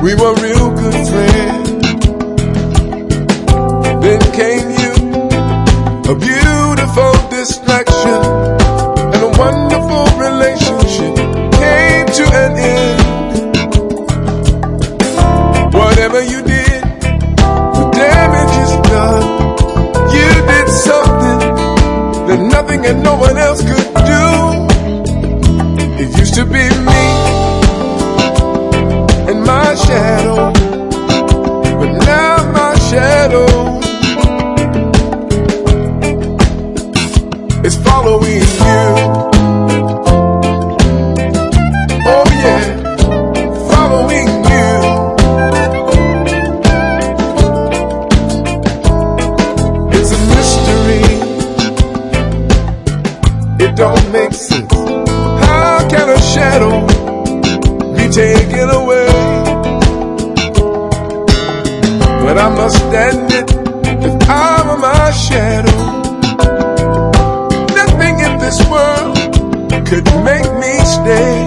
We were real good friends. Then came you, a beautiful distraction, and a wonderful relationship came to an end. Whatever you did, the damage is done. You did something that nothing and no one else could do. It used to be me and my shadow, but now my shadow is following you. Oh yeah, following you. It's a mystery, it don't make sense. How can a shadow be taken away? But I must admit, if I were my shadow, nothing in this world could make me stay.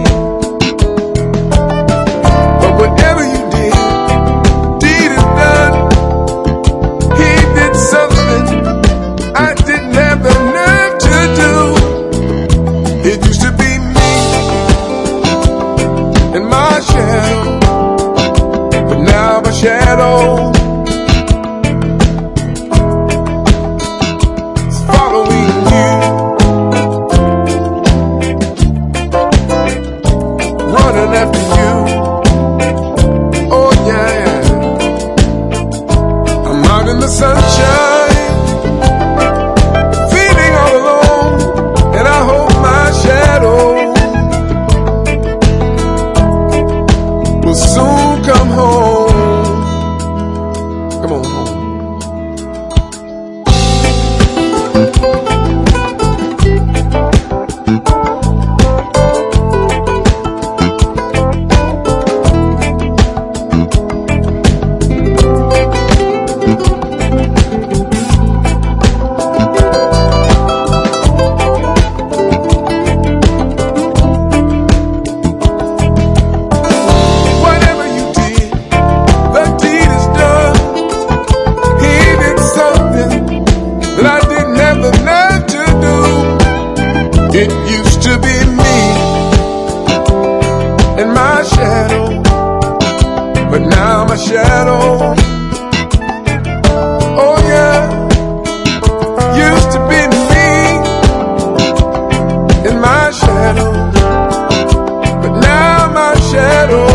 But whatever you did, deed is done. He did something I didn't have the nerve to do. It used to be me and my shadow, but now my shadow is following you, running after you. Oh yeah, I'm out in the sunshine, feeling all alone, and I hope my shadow will soon come home. Come on home. Whatever you did, the deed is done. He did something that I didn't have the nerve to do. It used to be me and my shadow, but now my shadow, oh yeah, used to be me and my shadow, but now my shadow